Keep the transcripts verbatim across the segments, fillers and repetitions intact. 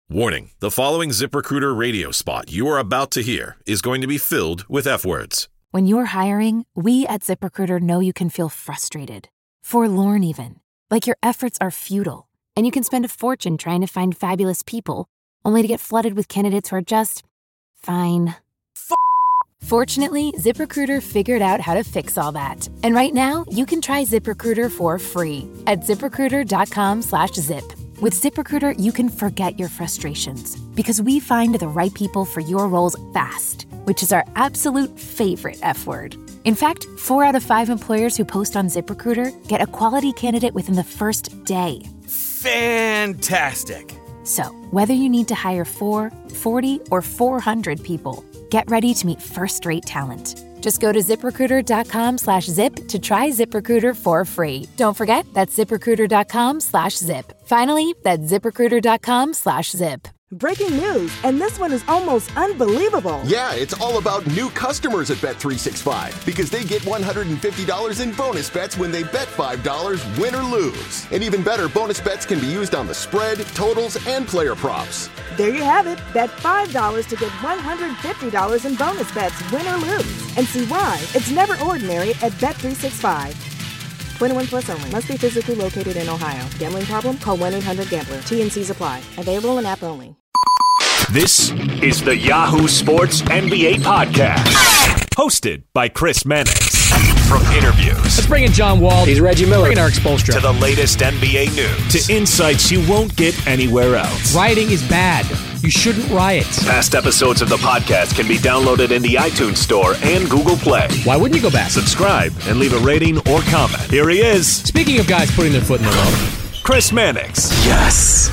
Warning, the following ZipRecruiter radio spot you are about to hear is going to be filled with F-words. When you're hiring, we at ZipRecruiter know you can feel frustrated, forlorn even, like your efforts are futile, and you can spend a fortune trying to find fabulous people, only to get flooded with candidates who are just fine. F- Fortunately, ZipRecruiter figured out how to fix all that. And right now, you can try ZipRecruiter for free at ZipRecruiter.com slash zip. With ZipRecruiter, you can forget your frustrations because we find the right people for your roles fast, which is our absolute favorite F word. In fact, four out of five employers who post on ZipRecruiter get a quality candidate within the first day. Fantastic. So, whether you need to hire four, forty, or four hundred people, get ready to meet first-rate talent. Just go to ZipRecruiter.com slash zip to try ZipRecruiter for free. Don't forget, that's ZipRecruiter.com slash zip. Finally, that's ZipRecruiter.com slash zip. Breaking news, and this one is almost unbelievable. Yeah, it's all about new customers at Bet three sixty-five because they get one hundred fifty dollars in bonus bets when they bet five dollars, win or lose. And even better, bonus bets can be used on the spread, totals, and player props. There you have it. Bet five dollars to get one hundred fifty dollars in bonus bets, win or lose. And see why it's never ordinary at Bet three sixty-five. twenty-one plus only. Must be physically located in Ohio. Gambling problem? Call one eight hundred gambler. T N Cs apply. Available in app only. This is the Yahoo Sports N B A Podcast, hosted by Chris Mannix. From interviews, let's bring in John Wall. He's Reggie Miller. Bring in Eric Spoelstra. To the latest N B A news, to insights you won't get anywhere else. Rioting is bad. You shouldn't riot. Past episodes of the podcast can be downloaded in the iTunes Store and Google Play. Why wouldn't you go back? Subscribe and leave a rating or comment. Here he is. Speaking of guys putting their foot in the water, Chris Mannix. Yes.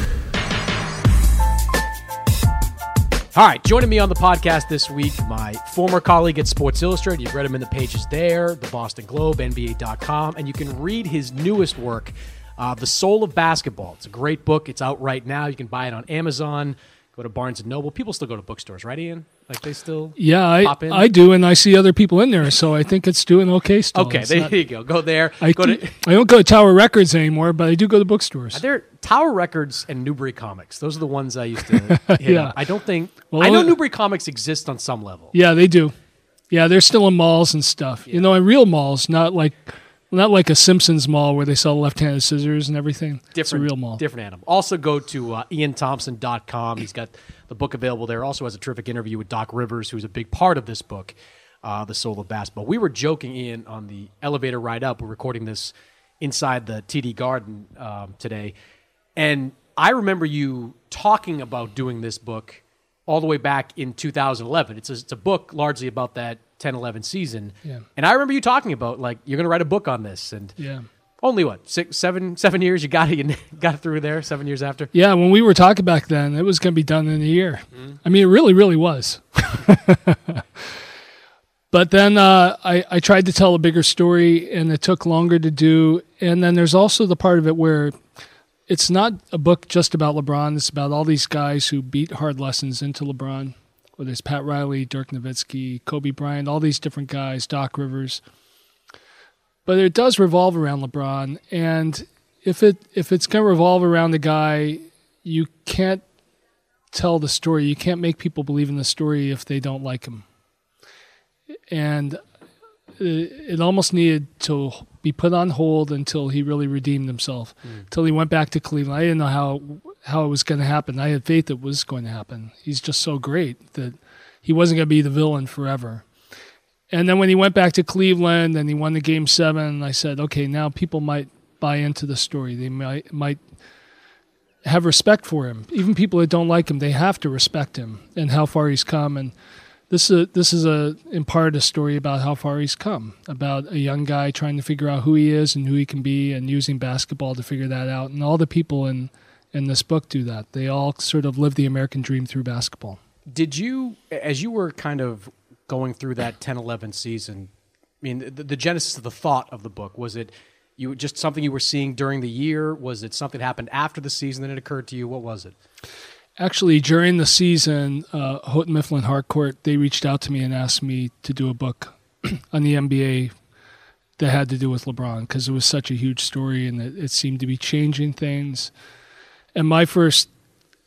All right, joining me on the podcast this week, my former colleague at Sports Illustrated. You've read him in the pages there, the Boston Globe, N B A dot com, and you can read his newest work, uh, The Soul of Basketball. It's a great book. It's out right now. You can buy it on Amazon. Go to Barnes and Noble. People still go to bookstores, right, Ian? Like they still yeah, I, pop in? I do, and I see other people in there, so I think it's doing okay still. Okay, it's there not, you go. Go there. I, go do, to, I don't go to Tower Records anymore, but I do go to bookstores. Are there Tower Records and Newbury Comics? Those are the ones I used to hit yeah. on. I don't think well, I know Newbury Comics exist on some level. Yeah, they do. Yeah, they're still in malls and stuff. Yeah. You know, in real malls, not like not like a Simpsons mall where they sell left-handed scissors and everything. Different, it's a real mall. Different animal. Also go to uh, Ian Thompson dot com. He's got the book available there. Also has a terrific interview with Doc Rivers, who's a big part of this book, uh, The Soul of Basketball. We were joking, Ian, on the elevator ride up. We're recording this inside the T D Garden um, today. And I remember you talking about doing this book all the way back in two thousand eleven. It's a, it's a book largely about that ten eleven season. Yeah. And I remember you talking about, like, you're going to write a book on this. And yeah. only, what, six, seven, seven years? You got it, you got it through there, seven years after? Yeah, when we were talking back then, it was going to be done in a year. Mm. I mean, it really, really was. But then uh, I, I tried to tell a bigger story, and it took longer to do. And then there's also the part of it where it's not a book just about LeBron. It's about all these guys who beat hard lessons into LeBron. Whether it's Pat Riley, Dirk Nowitzki, Kobe Bryant, all these different guys, Doc Rivers. But it does revolve around LeBron, and if it if it's going to revolve around the guy, you can't tell the story. You can't make people believe in the story if they don't like him. And it almost needed to be put on hold until he really redeemed himself, mm. until he went back to Cleveland. I didn't know how how it was going to happen. I had faith it was going to happen. He's just so great that he wasn't going to be the villain forever. And then when he went back to Cleveland and he won the game seven, I said, okay, now people might buy into the story. They might might have respect for him. Even people that don't like him, they have to respect him and how far he's come. And this is a, this is a in part a story about how far he's come, about a young guy trying to figure out who he is and who he can be, and using basketball to figure that out. And all the people in in this book do that. They all sort of live the American dream through basketball. Did you, as you were kind of going through that ten eleven season, I mean, the, the genesis of the thought of the book, was it you just something you were seeing during the year? Was it something that happened after the season that it occurred to you? What was it? Actually, during the season, uh, Houghton Mifflin Harcourt, they reached out to me and asked me to do a book on the N B A that had to do with LeBron, because it was such a huge story and it, it seemed to be changing things. And my first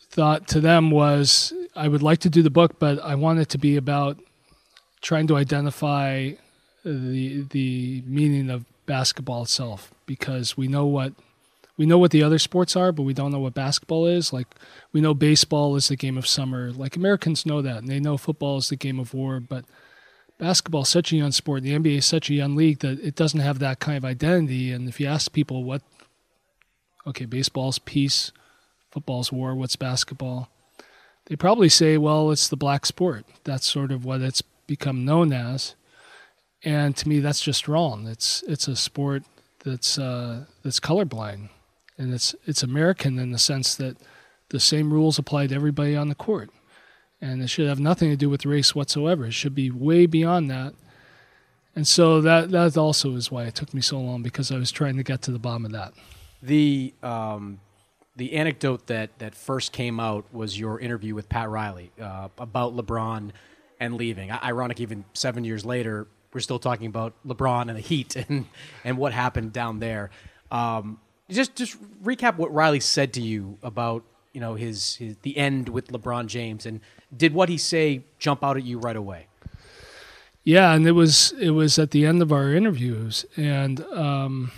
thought to them was, I would like to do the book, but I want it to be about trying to identify the the meaning of basketball itself, because we know what we know what the other sports are, but we don't know what basketball is. Like, we know baseball is the game of summer. Like, Americans know that, and they know football is the game of war, but basketball is such a young sport. The N B A is such a young league that it doesn't have that kind of identity. And if you ask people what, okay, baseball's peace, football's war, what's basketball? They probably say, well, it's the black sport. That's sort of what it's become known as. And to me, that's just wrong. It's it's a sport that's uh, that's colorblind, and it's it's American in the sense that the same rules apply to everybody on the court, and it should have nothing to do with race whatsoever. It should be way beyond that. And so that that also is why it took me so long, because I was trying to get to the bottom of that. The um, the anecdote that, that first came out was your interview with Pat Riley uh, about LeBron and leaving. Ironic, even seven years later, we're still talking about LeBron and the Heat and, and what happened down there. Um, just just recap what Riley said to you about, you know, his, his the end with LeBron James, and did what he say jump out at you right away? Yeah, and it was it was at the end of our interviews, and um,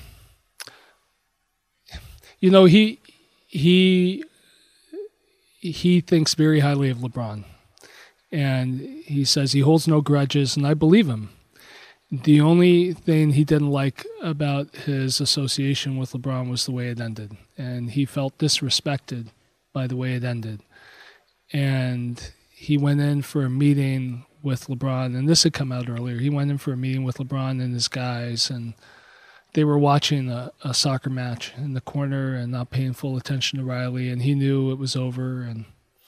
you know, he he he thinks very highly of LeBron, and he says he holds no grudges, and I believe him. The only thing he didn't like about his association with LeBron was the way it ended, and he felt disrespected by the way it ended. And he went in for a meeting with LeBron, and this had come out earlier. He went in for a meeting with LeBron and his guys, and they were watching a, a soccer match in the corner and not paying full attention to Riley, and he knew it was over. And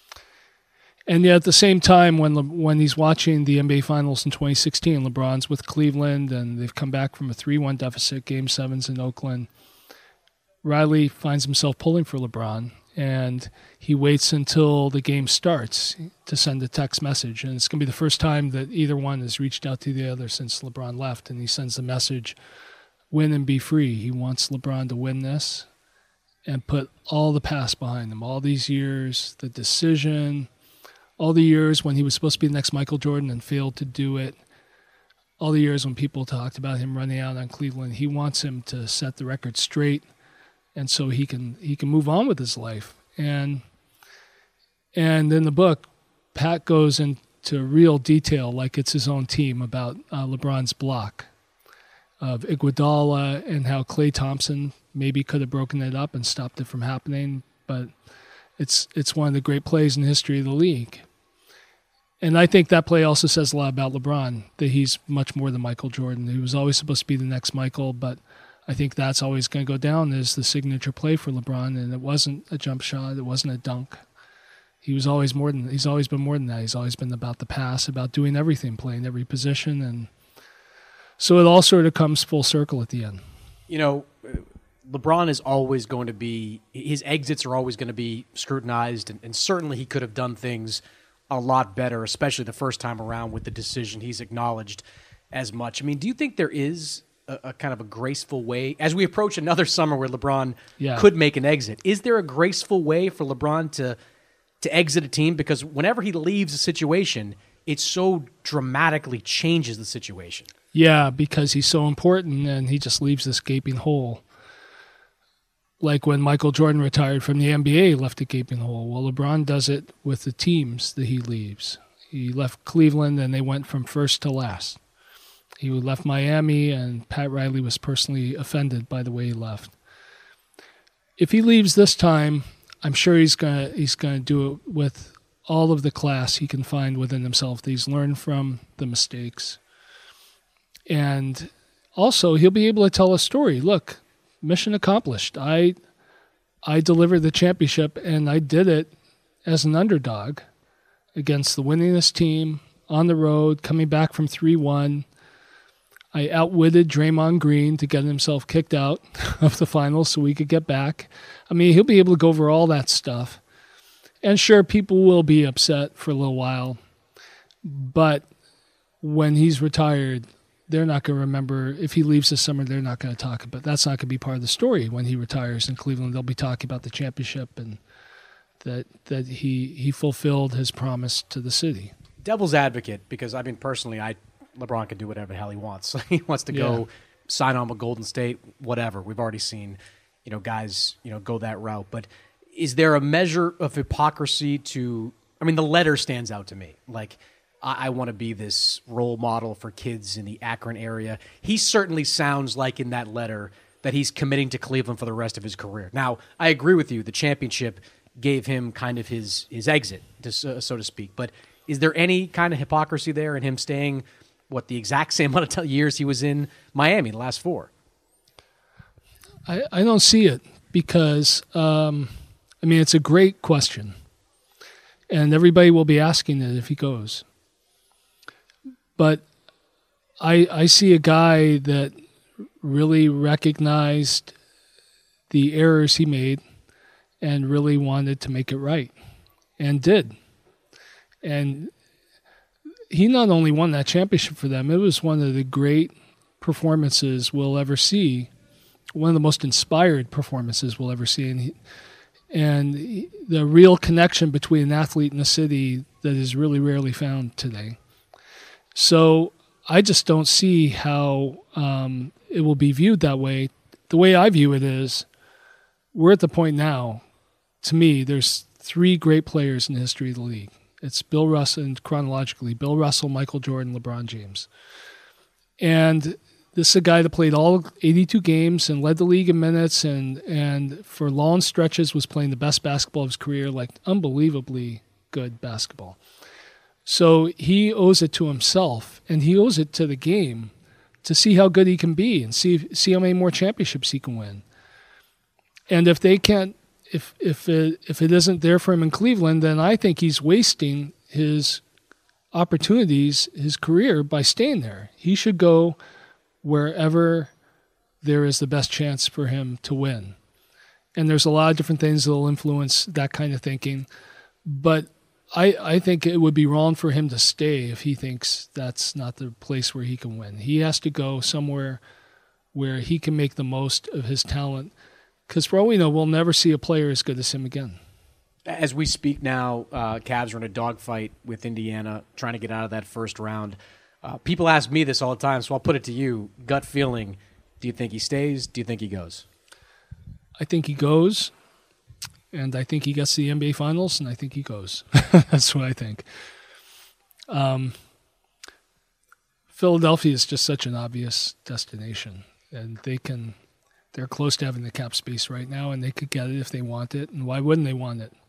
and yet at the same time, when Le, when he's watching the N B A Finals in twenty sixteen, LeBron's with Cleveland, and they've come back from a three one deficit, Game sevens in Oakland, Riley finds himself pulling for LeBron, and he waits until the game starts to send a text message. And it's going to be the first time that either one has reached out to the other since LeBron left, and he sends the message, win and be free. He wants LeBron to win this and put all the past behind him, all these years, the decision, all the years when he was supposed to be the next Michael Jordan and failed to do it, all the years when people talked about him running out on Cleveland. He wants him to set the record straight, and so he can he can move on with his life. And and in the book, Pat goes into real detail, like it's his own team, about uh, LeBron's block of Iguodala and how Klay Thompson maybe could have broken it up and stopped it from happening. But it's it's one of the great plays in the history of the league. And I think that play also says a lot about LeBron, that he's much more than Michael Jordan. He was always supposed to be the next Michael, but I think that's always going to go down as the signature play for LeBron, and it wasn't a jump shot, it wasn't a dunk. He was always more than he's always been more than that. He's always been about the pass, about doing everything, playing every position, and so it all sort of comes full circle at the end. You know, LeBron is always going to be, his exits are always going to be scrutinized, and, and certainly he could have done things a lot better, especially the first time around with the decision. He's acknowledged as much. I mean, do you think there is a, a kind of a graceful way, as we approach another summer where LeBron yeah. could make an exit, is there a graceful way for LeBron to to exit a team? Because whenever he leaves a situation, it so dramatically changes the situation. Yeah, because he's so important, and he just leaves this gaping hole. Like when Michael Jordan retired from the N B A, he left a gaping hole. Well, LeBron does it with the teams that he leaves. He left Cleveland, and they went from first to last. He left Miami, and Pat Riley was personally offended by the way he left. If he leaves this time, I'm sure he's gonna he's gonna do it with all of the class he can find within himself that he's learned from the mistakes. And also, he'll be able to tell a story. Look, mission accomplished. I I delivered the championship, and I did it as an underdog against the winningest team on the road, coming back from three one. I outwitted Draymond Green to get himself kicked out of the finals so we could get back. I mean, he'll be able to go over all that stuff. And sure, people will be upset for a little while, but when he's retired, they're not going to remember. If he leaves this summer, they're not going to talk about. That's not going to be part of the story when he retires in Cleveland. They'll be talking about the championship and that that he he fulfilled his promise to the city. Devil's advocate, because I mean personally, I LeBron can do whatever the hell he wants. He wants to go Yeah. sign on with Golden State, whatever. We've already seen, you know, guys, you know, go that route. But is there a measure of hypocrisy to? I mean, the letter stands out to me. Like, I, I want to be this role model for kids in the Akron area. He certainly sounds like in that letter that he's committing to Cleveland for the rest of his career. Now, I agree with you. The championship gave him kind of his his exit, to, so to speak. But is there any kind of hypocrisy there in him staying, what, the exact same amount of years he was in Miami, the last four? I, I don't see it because, um, I mean, it's a great question. And everybody will be asking it if he goes. But I I see a guy that really recognized the errors he made and really wanted to make it right and did. And he not only won that championship for them, it was one of the great performances we'll ever see, one of the most inspired performances we'll ever see. And, he, and he, the real connection between an athlete and a city that is really rarely found today. So I just don't see how um, it will be viewed that way. The way I view it is, we're at the point now, to me, there's three great players in the history of the league. It's Bill Russell, and chronologically, Bill Russell, Michael Jordan, LeBron James. And this is a guy that played all eighty-two games and led the league in minutes and, and for long stretches was playing the best basketball of his career, like unbelievably good basketball. So he owes it to himself, and he owes it to the game to see how good he can be and see see how many more championships he can win. And if they can't, if if it, if it isn't there for him in Cleveland, then I think he's wasting his opportunities, his career, by staying there. He should go wherever there is the best chance for him to win. And there's a lot of different things that will influence that kind of thinking. But I, I think it would be wrong for him to stay if he thinks that's not the place where he can win. He has to go somewhere where he can make the most of his talent. Because for all we know, we'll never see a player as good as him again. As we speak now, uh, Cavs are in a dogfight with Indiana, trying to get out of that first round. Uh, people ask me this all the time, so I'll put it to you. Gut feeling, do you think he stays? Do you think he goes? I think he goes, and I think he gets to the N B A Finals, and I think he goes. That's what I think. Um, Philadelphia is just such an obvious destination, and they can, they're close to having the cap space right now, and they could get it if they want it, and why wouldn't they want it?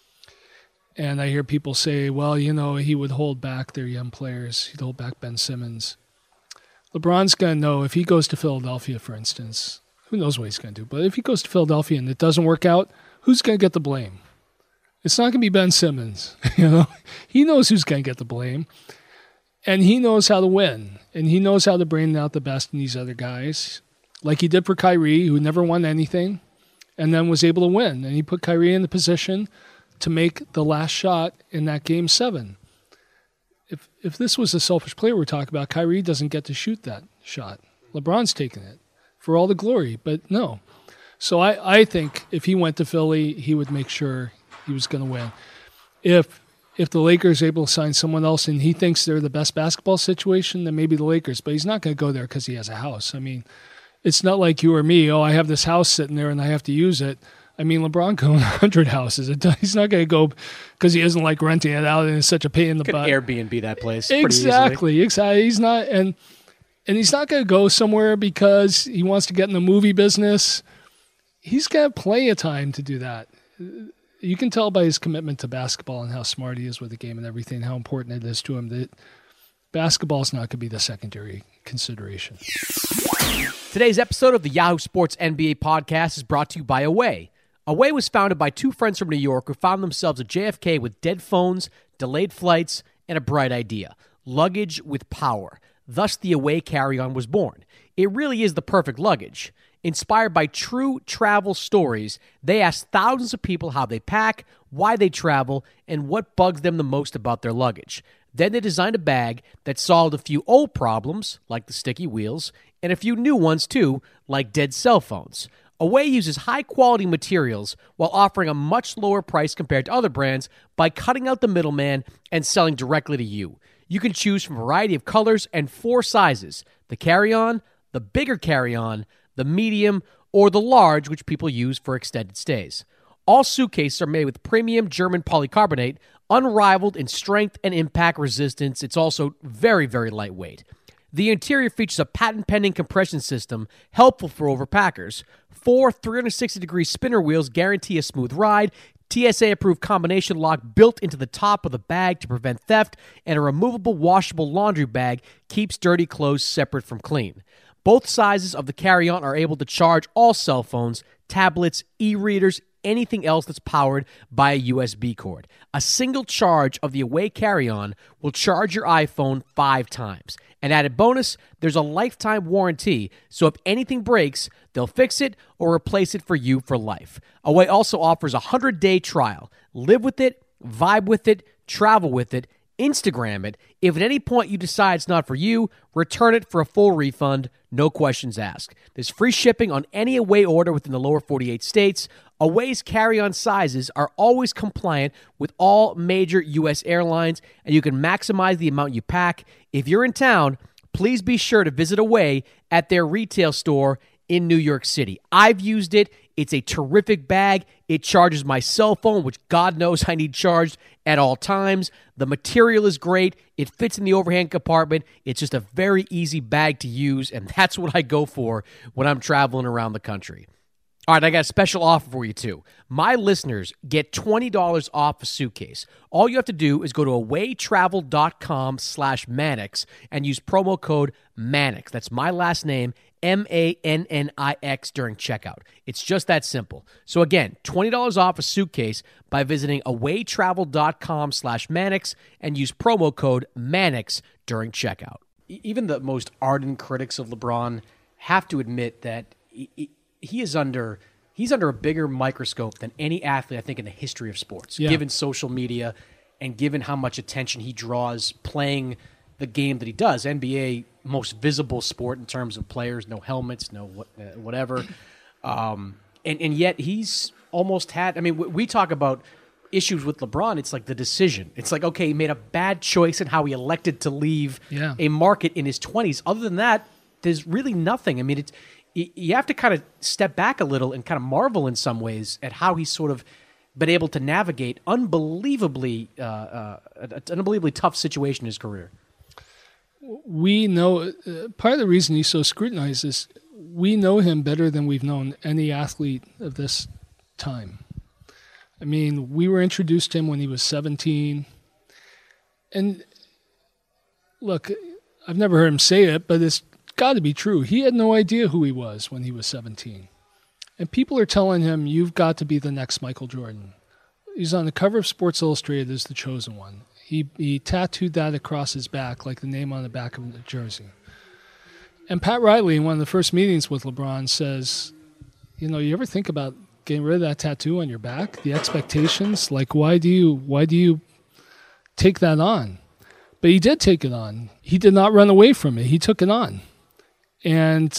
And I hear people say, well, you know, he would hold back their young players. He'd hold back Ben Simmons. LeBron's going to know if he goes to Philadelphia, for instance, who knows what he's going to do. But if he goes to Philadelphia and it doesn't work out, who's going to get the blame? It's not going to be Ben Simmons. You know, he knows who's going to get the blame. And he knows how to win. And he knows how to bring out the best in these other guys, like he did for Kyrie, who never won anything and then was able to win. And he put Kyrie in the position to make the last shot in that game seven. If if this was a selfish player we're talking about, Kyrie doesn't get to shoot that shot. LeBron's taking it for all the glory, but no. So I, I think if he went to Philly, he would make sure he was going to win. If if the Lakers are able to sign someone else and he thinks they're the best basketball situation, then maybe the Lakers. But he's not going to go there because he has a house. I mean, it's not like you or me, oh, I have this house sitting there and I have to use it. I mean, LeBron can own one hundred houses. He's not going to go because he doesn't like renting it out and it's such a pain in the Could butt. Airbnb that place Exactly, exactly. He's not, and and he's not going to go somewhere because he wants to get in the movie business. He's got plenty of time to do that. You can tell by his commitment to basketball and how smart he is with the game and everything, how important it is to him, that basketball is not going to be the secondary consideration. Today's episode of the Yahoo Sports N B A podcast is brought to you by Away. Away was founded by two friends from New York who found themselves at J F K with dead phones, delayed flights, and a bright idea: luggage with power. Thus, the Away carry-on was born. It really is the perfect luggage. Inspired by true travel stories, they asked thousands of people how they pack, why they travel, and what bugs them the most about their luggage. Then they designed a bag that solved a few old problems, like the sticky wheels, and a few new ones too, like dead cell phones. Away uses high-quality materials while offering a much lower price compared to other brands by cutting out the middleman and selling directly to you. You can choose from a variety of colors and four sizes: the carry-on, the bigger carry-on, the medium, or the large, which people use for extended stays. All suitcases are made with premium German polycarbonate, unrivaled in strength and impact resistance. It's also very, very lightweight. The interior features a patent-pending compression system helpful for overpackers. Four three hundred sixty degree spinner wheels guarantee a smooth ride, T S A-approved combination lock built into the top of the bag to prevent theft, and a removable washable laundry bag keeps dirty clothes separate from clean. Both sizes of the carry-on are able to charge all cell phones, tablets, e-readers, anything else that's powered by a U S B cord. A single charge of the Away carry-on will charge your iPhone five times. An added bonus, there's a lifetime warranty, so if anything breaks, they'll fix it or replace it for you for life. Away also offers a one hundred day trial. Live with it, vibe with it, travel with it, Instagram it. If at any point you decide it's not for you, return it for a full refund, no questions asked. There's free shipping on any Away order within the lower forty-eight states. Away's carry-on sizes are always compliant with all major U S airlines, and you can maximize the amount you pack. If you're in town, please be sure to visit Away at their retail store in New York City. I've used it. It's a terrific bag. It charges my cell phone, which God knows I need charged at all times. The material is great. It fits in the overhand compartment. It's just a very easy bag to use, and that's what I go for when I'm traveling around the country. All right, I got a special offer for you, too. My listeners get twenty dollars off a suitcase. All you have to do is go to awaytravel.com slash Mannix and use promo code Mannix. That's my last name, M A N N I X, during checkout. It's just that simple. So again, twenty dollars off a suitcase by visiting awaytravel.com slash Mannix and use promo code Mannix during checkout. Even the most ardent critics of LeBron have to admit that he, he is under he's under a bigger microscope than any athlete, I think, in the history of sports, yeah. given social media and given how much attention he draws playing the game that he does. N B A, most visible sport in terms of players, no helmets, no what, uh, whatever. Um, and, and yet he's almost had, I mean, w- we talk about issues with LeBron. It's like the decision. It's like, okay, he made a bad choice in how he elected to leave yeah. a market in his twenties. Other than that, there's really nothing. I mean, it's, you have to kind of step back a little and kind of marvel in some ways at how he's sort of been able to navigate unbelievably, uh, uh, an unbelievably tough situation in his career. We know, uh, part of the reason he's so scrutinized is we know him better than we've known any athlete of this time. I mean, we were introduced to him when he was seventeen. And look, I've never heard him say it, but it's got to be true. He had no idea who he was when he was seventeen. And people are telling him, you've got to be the next Michael Jordan. He's on the cover of Sports Illustrated as the chosen one. He he tattooed that across his back like the name on the back of the jersey. And Pat Riley, in one of the first meetings with LeBron, says, you know, you ever think about getting rid of that tattoo on your back? The expectations? Like, why do you why do you take that on? But he did take it on. He did not run away from it. He took it on. And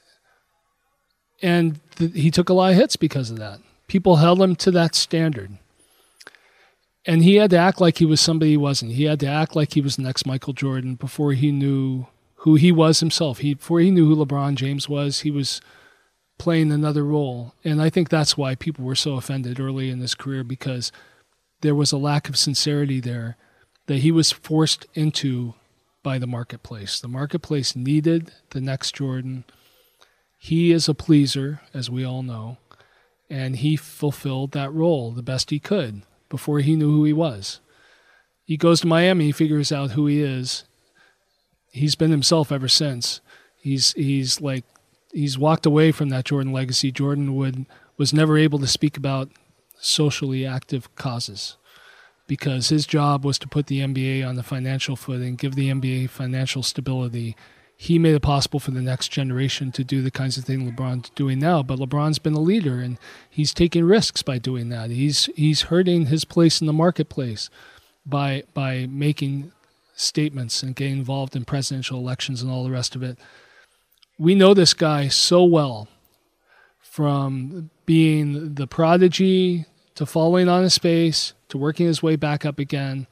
and th- he took a lot of hits because of that. People held him to that standard. And he had to act like he was somebody he wasn't. He had to act like he was the next Michael Jordan before he knew who he was himself. He Before he knew who LeBron James was, he was playing another role. And I think that's why people were so offended early in his career, because there was a lack of sincerity there that he was forced into by the marketplace. The marketplace needed the next Jordan. He is a pleaser, as we all know, and he fulfilled that role the best he could before he knew who he was. He goes to Miami, he figures out who he is. He's been himself ever since. He's he's like he's walked away from that Jordan legacy. Jordan would was never able to speak about socially active causes because his job was to put the N B A on the financial footing, give the N B A financial stability. He made it possible for the next generation to do the kinds of things LeBron's doing now. But LeBron's been a leader, and he's taking risks by doing that. He's he's hurting his place in the marketplace by by making statements and getting involved in presidential elections and all the rest of it. We know this guy so well from being the prodigy to falling on his face to working his way back up again.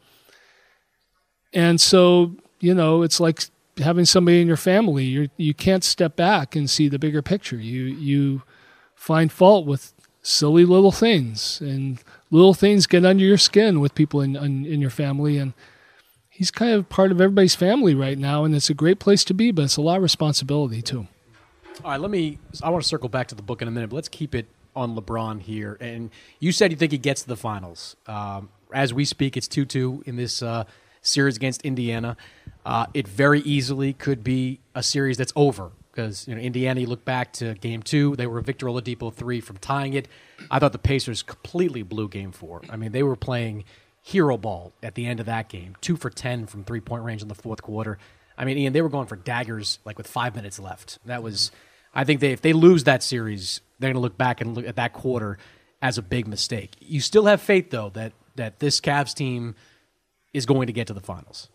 And so, you know, it's like having somebody in your family. You you can't step back and see the bigger picture. You you find fault with silly little things, and little things get under your skin with people in, in in your family. And he's kind of part of everybody's family right now, and it's a great place to be, but it's a lot of responsibility too. All right, let me. I want to circle back to the book in a minute, but let's keep it on LeBron here. And you said you think he gets to the finals. Um, as we speak, it's two two in this uh, series against Indiana. Uh, it very easily could be a series that's over because, you know, Indiana, you look back to game two, they were Victor Oladipo three from tying it. I thought the Pacers completely blew game four. I mean, they were playing hero ball at the end of that game, two for ten from three-point range in the fourth quarter. I mean, Ian, they were going for daggers like with five minutes left. That was, I think they if they lose that series, they're going to look back and look at that quarter as a big mistake. You still have faith, though, that that this Cavs team is going to get to the finals.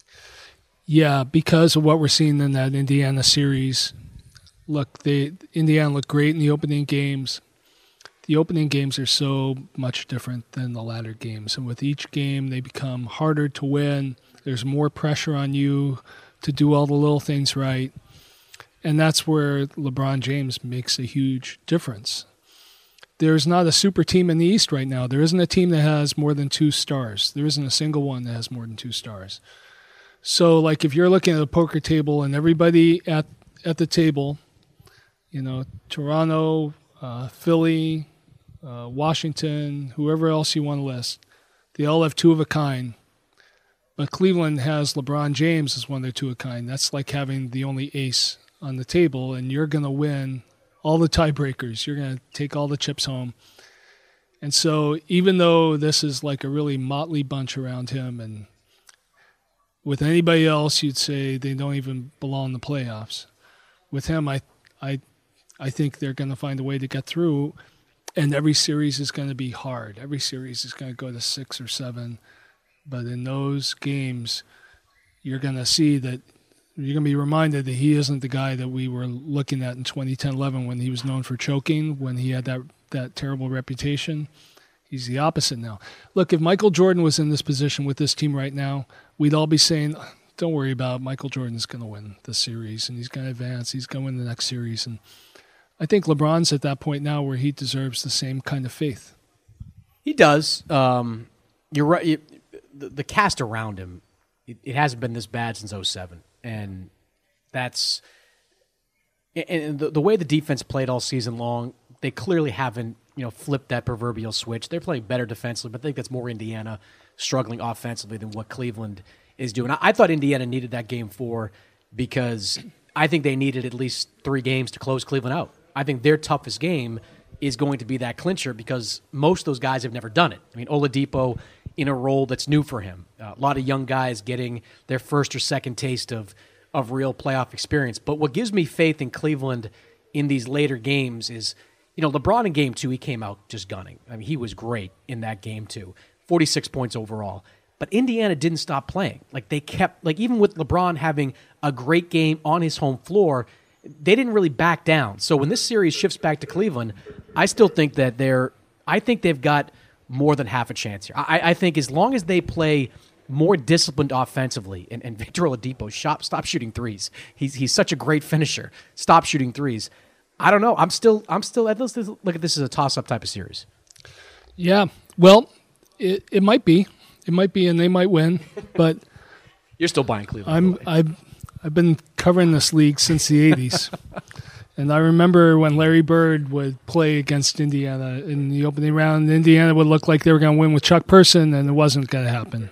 Yeah, because of what we're seeing in that Indiana series. Look, they Indiana looked great in the opening games. The opening games are so much different than the latter games, and with each game, they become harder to win. There's more pressure on you to do all the little things right. And that's where LeBron James makes a huge difference. There's not a super team in the East right now. There isn't a team that has more than two stars. There isn't a single one that has more than two stars. So, like, if you're looking at a poker table and everybody at at the table, you know, Toronto, uh, Philly, uh, Washington, whoever else you want to list, they all have two of a kind. But Cleveland has LeBron James as one of their two of a kind. That's like having the only ace on the table, and you're going to win all the tiebreakers. You're going to take all the chips home. And so even though this is like a really motley bunch around him, and with anybody else you'd say they don't even belong in the playoffs, with him I I, I think they're going to find a way to get through, and every series is going to be hard. Every series is going to go to six or seven. But in those games, you're going to see that you're going to be reminded that he isn't the guy that we were looking at in twenty ten eleven when he was known for choking, when he had that, that terrible reputation. He's the opposite now. Look, if Michael Jordan was in this position with this team right now, we'd all be saying, don't worry about it. Michael Jordan's going to win this series, and he's going to advance. He's going to win the next series. And I think LeBron's at that point now where he deserves the same kind of faith. He does. Um, you're right. You, the, the cast around him, it, it hasn't been this bad since oh seven. And that's and the, the way the defense played all season long, they clearly haven't, you know, flipped that proverbial switch. They're playing better defensively, but I think that's more Indiana struggling offensively than what Cleveland is doing. I, I thought Indiana needed that game four because I think they needed at least three games to close Cleveland out. I think their toughest game is going to be that clincher because most of those guys have never done it. I mean, Oladipo in a role that's new for him. Uh, a lot of young guys getting their first or second taste of, of real playoff experience. But what gives me faith in Cleveland in these later games is, you know, LeBron in game two, he came out just gunning. I mean, he was great in that game two. forty-six points overall. But Indiana didn't stop playing. Like, they kept, like, even with LeBron having a great game on his home floor, they didn't really back down. So when this series shifts back to Cleveland, I still think that they're, I think they've got more than half a chance here. I, I think as long as they play more disciplined offensively, and, and Victor Oladipo, stop, stop shooting threes. He's he's such a great finisher. Stop shooting threes. I don't know. I'm still, I'm still, at least look at this as a toss-up type of series. Yeah. Well, it, it might be. It might be, and they might win, but you're still buying Cleveland. I'm, I've, I've been covering this league since the eighties. And I remember when Larry Bird would play against Indiana in the opening round, Indiana would look like they were going to win with Chuck Person, and it wasn't going to happen.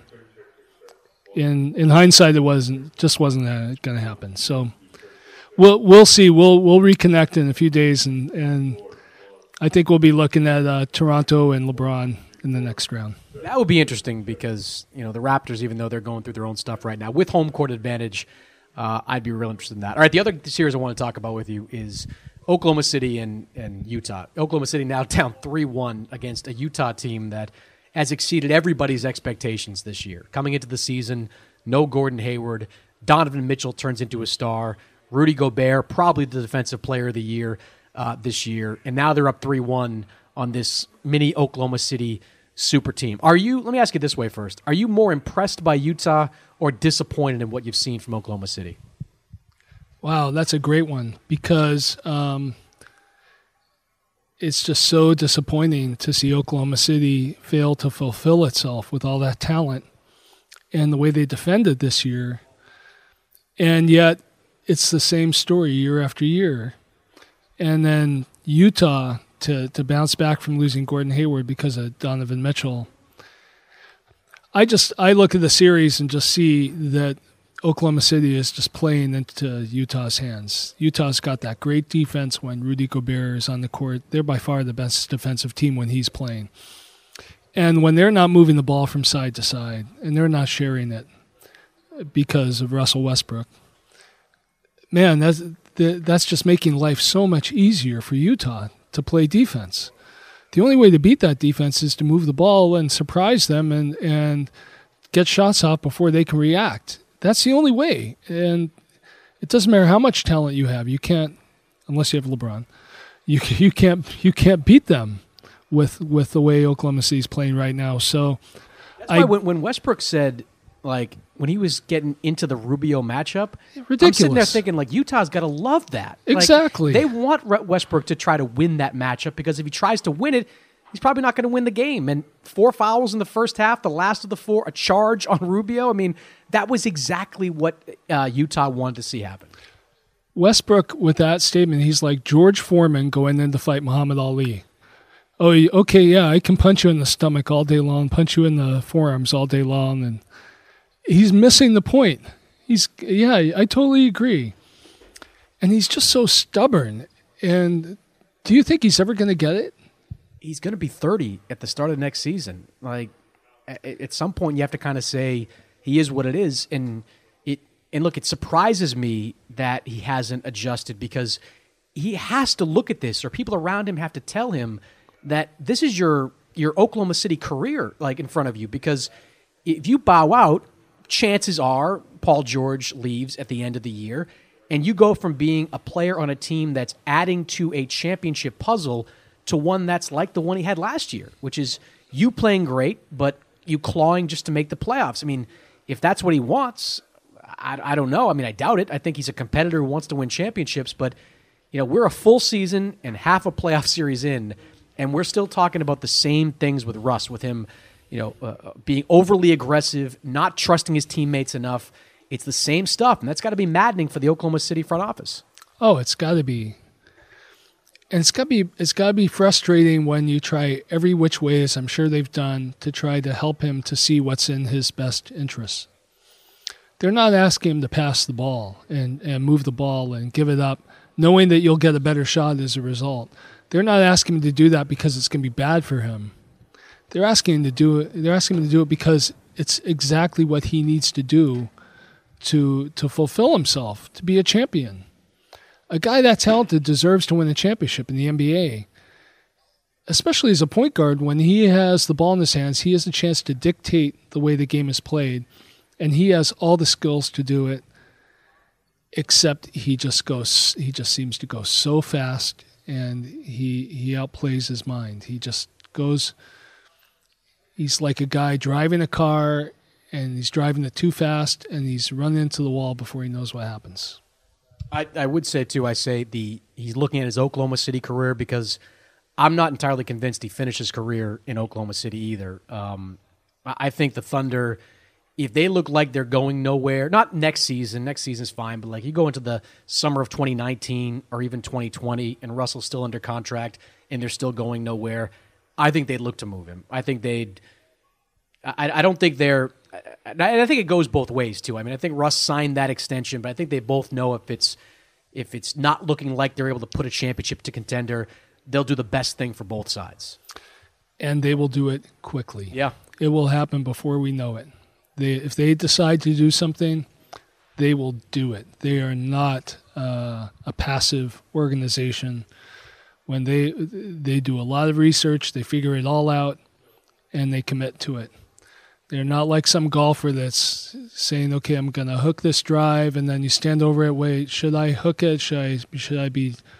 In in hindsight, it wasn't just wasn't going to happen. So we'll we'll see. We'll we'll reconnect in a few days, and, and I think we'll be looking at uh, Toronto and LeBron in the next round. That would be interesting because, you know, the Raptors, even though they're going through their own stuff right now, with home court advantage, Uh, I'd be real interested in that. All right, the other series I want to talk about with you is Oklahoma City and, and Utah. Oklahoma City now down three one against a Utah team that has exceeded everybody's expectations this year. Coming into the season, no Gordon Hayward. Donovan Mitchell turns into a star. Rudy Gobert, probably the defensive player of the year. uh, this year, and now they're up three one on this mini Oklahoma City super team. Are you, let me ask you this way first, are you more impressed by Utah or disappointed in what you've seen from Oklahoma City? Wow, that's a great one, because um, it's just so disappointing to see Oklahoma City fail to fulfill itself with all that talent and the way they defended this year. And yet it's the same story year after year. And then Utah to, to bounce back from losing Gordon Hayward because of Donovan Mitchell. I just I look at the series and just see that Oklahoma City is just playing into Utah's hands. Utah's got that great defense when Rudy Gobert is on the court. They're by far the best defensive team when he's playing. And when they're not moving the ball from side to side and they're not sharing it because of Russell Westbrook, man, that's, that's just making life so much easier for Utah to play defense. The only way to beat that defense is to move the ball and surprise them and, and get shots off before they can react. That's the only way. And it doesn't matter how much talent you have. You can't, unless you have LeBron, you you can't you can't beat them with with the way Oklahoma City's playing right now. So That's I, why when, when Westbrook said, like, when he was getting into the Rubio matchup, ridiculous. I'm sitting there thinking, like, Utah's got to love that. Exactly. Like, they want Westbrook to try to win that matchup, because if he tries to win it, he's probably not going to win the game. And four fouls in the first half, the last of the four, a charge on Rubio. I mean, that was exactly what uh, Utah wanted to see happen. Westbrook, with that statement, he's like George Foreman going in to fight Muhammad Ali. Oh, okay, yeah, I can punch you in the stomach all day long, punch you in the forearms all day long, and he's missing the point. He's yeah, I totally agree. And he's just so stubborn. And do you think he's ever going to get it? He's going to be thirty at the start of next season. Like, at some point, you have to kind of say he is what it is. And it and look, it surprises me that he hasn't adjusted, because he has to look at this, or people around him have to tell him that this is your your Oklahoma City career, like, in front of you. Because if you bow out, chances are Paul George leaves at the end of the year, and you go from being a player on a team that's adding to a championship puzzle to one that's like the one he had last year, which is you playing great, but you clawing just to make the playoffs. I mean, if that's what he wants, I, I don't know. I mean, I doubt it. I think he's a competitor who wants to win championships, but you know, we're a full season and half a playoff series in, and we're still talking about the same things with Russ, with him, you know, uh, being overly aggressive, not trusting his teammates enough. It's the same stuff, and that's got to be maddening for the Oklahoma City front office. Oh, it's got to be. And it's got to be it's got to be frustrating when you try every which way, as I'm sure they've done, to try to help him to see what's in his best interests. They're not asking him to pass the ball and, and move the ball and give it up, knowing that you'll get a better shot as a result. They're not asking him to do that because it's going to be bad for him. They're asking him to do it. They're asking him to do it because it's exactly what he needs to do to to fulfill himself, to be a champion. A guy that talented deserves to win a championship in the N B A, especially as a point guard. When he has the ball in his hands, he has a chance to dictate the way the game is played, and he has all the skills to do it. Except he just goes. He just seems to go so fast, and he he outplays his mind. He just goes. He's like a guy driving a car, and he's driving it too fast, and he's running into the wall before he knows what happens. I, I would say, too, I say the he's looking at his Oklahoma City career, because I'm not entirely convinced he finished his career in Oklahoma City either. Um, I think the Thunder, if they look like they're going nowhere, not next season, next season's fine, but like you go into the summer of twenty nineteen or even twenty twenty and Russell's still under contract and they're still going nowhere, I think they'd look to move him. I think they'd I, I don't think they're and I think it goes both ways too. I mean, I think Russ signed that extension, but I think they both know if it's if it's not looking like they're able to put a championship to contender, they'll do the best thing for both sides. And they will do it quickly. Yeah. It will happen before we know it. They, if they decide to do something, they will do it. They are not uh, a passive organization. When they they do a lot of research, they figure it all out, and they commit to it. They're not like some golfer that's saying, okay, I'm going to hook this drive, and then you stand over it, wait, should I hook it? Should I, should I be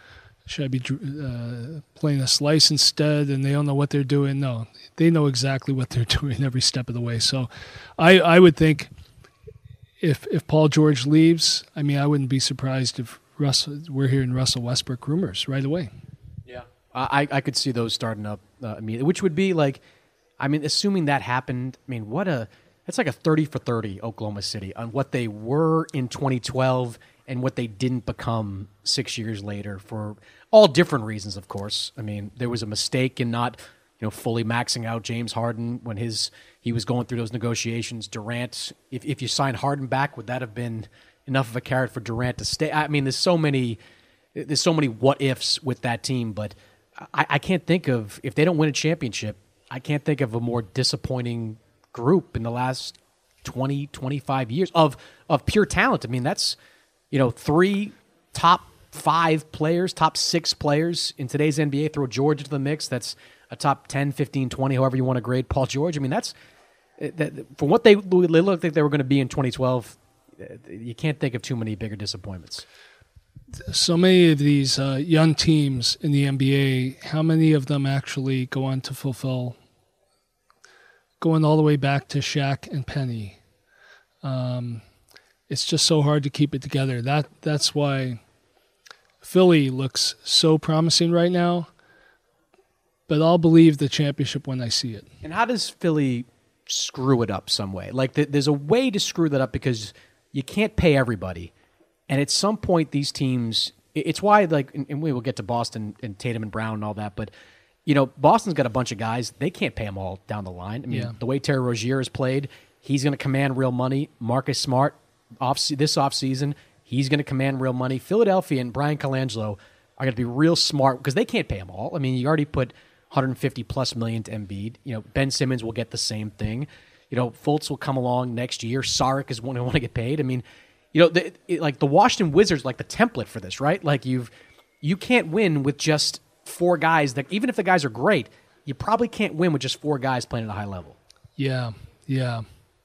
should I be uh, playing a slice instead? And they don't know what they're doing. No, they know exactly what they're doing every step of the way. So I, I would think if if Paul George leaves, I mean, I wouldn't be surprised if Russell, we're hearing Russell Westbrook rumors right away. Yeah, I, I could see those starting up uh, immediately, which would be like, I mean, assuming that happened, I mean, what a, that's like a thirty for thirty Oklahoma City on what they were in twenty twelve and what they didn't become six years later for all different reasons, of course. I mean, there was a mistake in not, you know, fully maxing out James Harden when his he was going through those negotiations. Durant, if if you signed Harden back, would that have been enough of a carrot for Durant to stay? I mean, there's so many, there's so many what ifs with that team, but I, I can't think of, if they don't win a championship, I can't think of a more disappointing group in the last twenty, twenty-five years of of pure talent. I mean, that's, you know, three top five players, top six players in today's N B A. Throw George into the mix. That's a top ten, fifteen, twenty, however you want to grade Paul George. I mean, that's, that, from what they, they looked like they were going to be in twenty twelve, you can't think of too many bigger disappointments. So many of these uh, young teams in the N B A, how many of them actually go on to fulfill, going all the way back to Shaq and Penny? Um, it's just so hard to keep it together. That That's why Philly looks so promising right now, but I'll believe the championship when I see it. And how does Philly screw it up some way? Like, th- there's a way to screw that up because you can't pay everybody. And at some point, these teams, it's why, like, and we will get to Boston and Tatum and Brown and all that, but, you know, Boston's got a bunch of guys. They can't pay them all down the line. I mean, Yeah. the way Terry Rozier has played, he's going to command real money. Marcus Smart, off this offseason, he's going to command real money. Philadelphia and Brian Colangelo are going to be real smart because they can't pay them all. I mean, you already put one hundred fifty plus million to Embiid. You know, Ben Simmons will get the same thing. You know, Fultz will come along next year. Saric is one who want to get paid. I mean, you know, the, it, like the Washington Wizards, like the template for this, right? Like you've, you can't win with just four guys that, even if the guys are great, you probably can't win with just four guys playing at a high level. Yeah, yeah.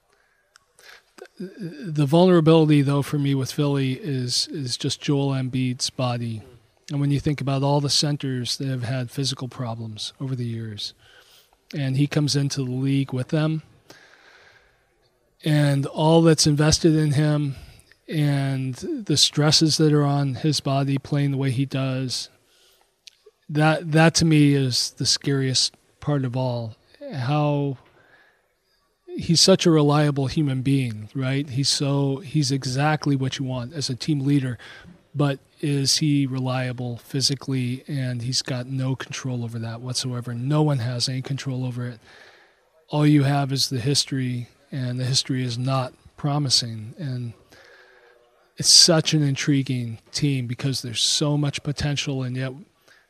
The, the vulnerability, though, for me with Philly is is just Joel Embiid's body. And when you think about all the centers that have had physical problems over the years, and he comes into the league with them, and all that's invested in him, and the stresses that are on his body playing the way he does, that that to me is the scariest part of all. How he's such a reliable human being, right? He's so he's exactly what you want as a team leader, but is he reliable physically? And he's got no control over that whatsoever. No one has any control over it. All you have is the history, and the history is not promising. And it's such an intriguing team because there's so much potential, and yet,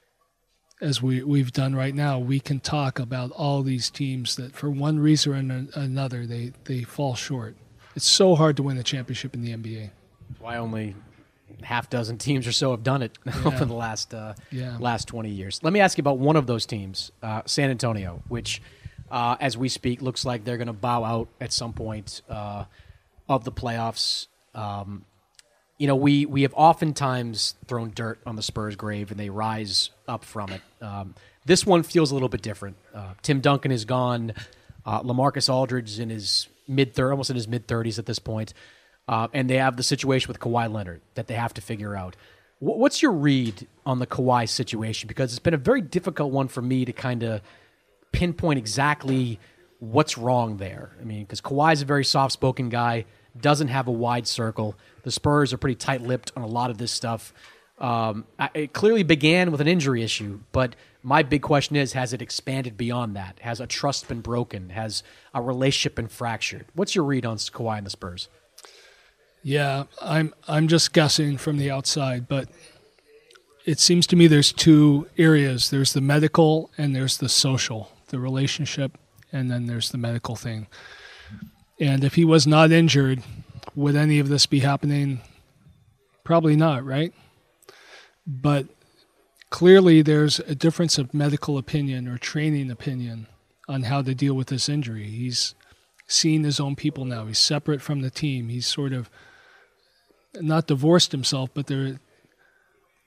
as we, we've done right now, we can talk about all these teams that for one reason or another, they, they fall short. It's so hard to win a championship in the N B A. Why only half dozen teams or so have done it Yeah. over the last uh, Yeah. last twenty years. Let me ask you about one of those teams, uh, San Antonio, which, uh, as we speak, looks like they're going to bow out at some point uh, of the playoffs. Um, you know, we, we have oftentimes thrown dirt on the Spurs' grave, and they rise up from it. Um, this one feels a little bit different. Uh, Tim Duncan is gone. Uh, LaMarcus Aldridge is in his mid thirties, almost in his mid thirties at this point. Uh, and they have the situation with Kawhi Leonard that they have to figure out. W- what's your read on the Kawhi situation? Because it's been a very difficult one for me to kind of pinpoint exactly what's wrong there. I mean, because Kawhi is a very soft-spoken guy, doesn't have a wide circle. The Spurs are pretty tight-lipped on a lot of this stuff. Um, it clearly began with an injury issue, but my big question is, has it expanded beyond that? Has a trust been broken? Has a relationship been fractured? What's your read on Kawhi and the Spurs? Yeah, I'm I'm just guessing from the outside, but it seems to me there's two areas. There's the medical and there's the social, the relationship, and then there's the medical thing. And if he was not injured, would any of this be happening? Probably not, right? But clearly there's a difference of medical opinion or training opinion on how to deal with this injury. He's seen his own people now. He's separate from the team. He's sort of not divorced himself, but they're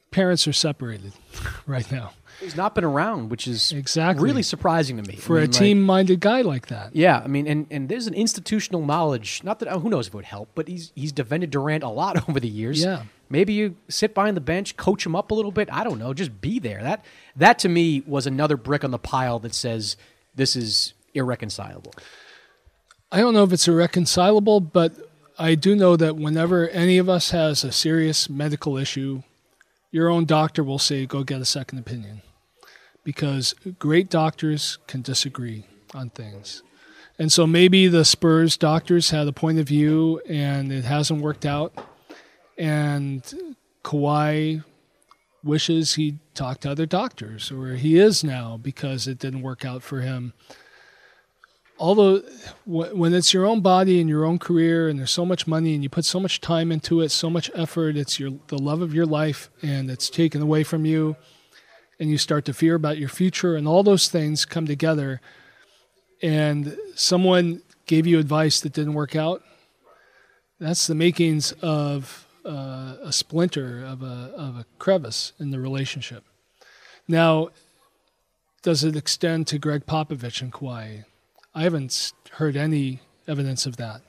parents are separated right now. He's not been around, which is exactly really surprising to me. For I mean, a team-minded like, guy like that. Yeah, I mean, and, and there's an institutional knowledge, not that, who knows if it would help, but he's he's defended Durant a lot over the years. Yeah. Maybe you sit behind the bench, coach him up a little bit. I don't know, just be there. That, that to me was another brick on the pile that says this is irreconcilable. I don't know if it's irreconcilable, but I do know that whenever any of us has a serious medical issue, your own doctor will say, go get a second opinion. Because great doctors can disagree on things. And so maybe the Spurs doctors had a point of view and it hasn't worked out. And Kawhi wishes he talked to other doctors, or he is now because it didn't work out for him. Although when it's your own body and your own career and there's so much money and you put so much time into it, so much effort, it's your the love of your life and it's taken away from you, and you start to fear about your future, and all those things come together, and someone gave you advice that didn't work out, that's the makings of uh, a splinter, of a, of a crevice in the relationship. Now, does it extend to Greg Popovich and Kawhi? I haven't heard any evidence of that.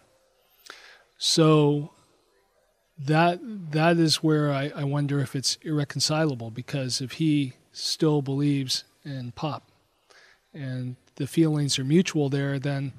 So that that is where I, I wonder if it's irreconcilable, because if he still believes in Pop and the feelings are mutual there, then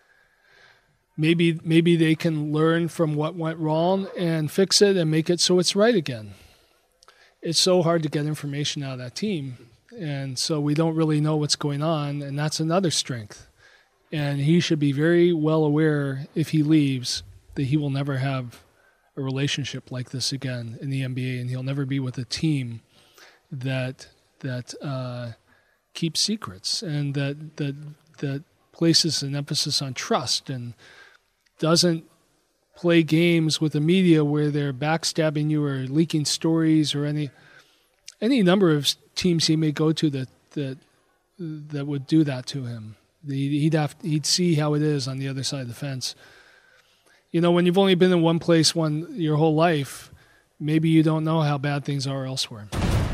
maybe maybe they can learn from what went wrong and fix it and make it so it's right again. It's so hard to get information out of that team, and so we don't really know what's going on, and that's another strength. And he should be very well aware, if he leaves, that he will never have a relationship like this again in the N B A, and he'll never be with a team that that uh, keeps secrets and that that that places an emphasis on trust and doesn't play games with the media where they're backstabbing you or leaking stories, or any any number of teams he may go to that that that would do that to him. He'd have he'd see how it is on the other side of the fence. You know, when you've only been in one place one your whole life, maybe you don't know how bad things are elsewhere.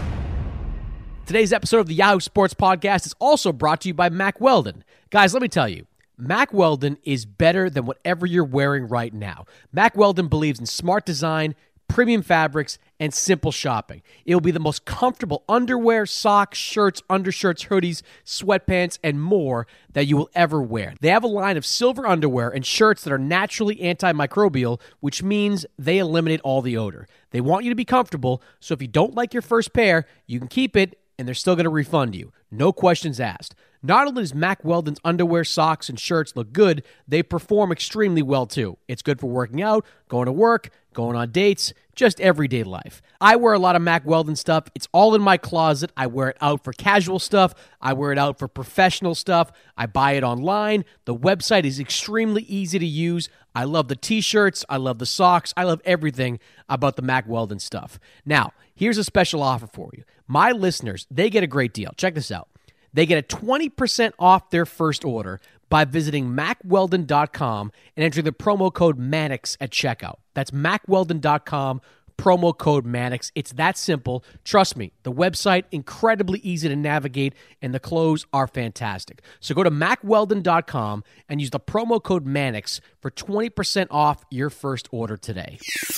Today's episode of the Yahoo Sports Podcast is also brought to you by Mack Weldon. Guys, let me tell you, Mack Weldon is better than whatever you're wearing right now. Mack Weldon believes in smart design, premium fabrics, and simple shopping. It will be the most comfortable underwear, socks, shirts, undershirts, hoodies, sweatpants, and more that you will ever wear. They have a line of silver underwear and shirts that are naturally antimicrobial, which means they eliminate all the odor. They want you to be comfortable, so if you don't like your first pair, you can keep it, and they're still going to refund you. No questions asked. Not only does Mack Weldon's underwear, socks, and shirts look good, they perform extremely well too. It's good for working out, going to work, going on dates, just everyday life. I wear a lot of Mack Weldon stuff. It's all in my closet. I wear it out for casual stuff. I wear it out for professional stuff. I buy it online. The website is extremely easy to use. I love the t-shirts. I love the socks. I love everything about the Mack Weldon stuff. Now, here's a special offer for you. My listeners, they get a great deal. Check this out. They get a twenty percent off their first order by visiting mack weldon dot com and entering the promo code Mannix at checkout. That's mack weldon dot com, promo code Mannix. It's that simple. Trust me, the website, incredibly easy to navigate, and the clothes are fantastic. So go to mack weldon dot com and use the promo code Mannix for twenty percent off your first order today.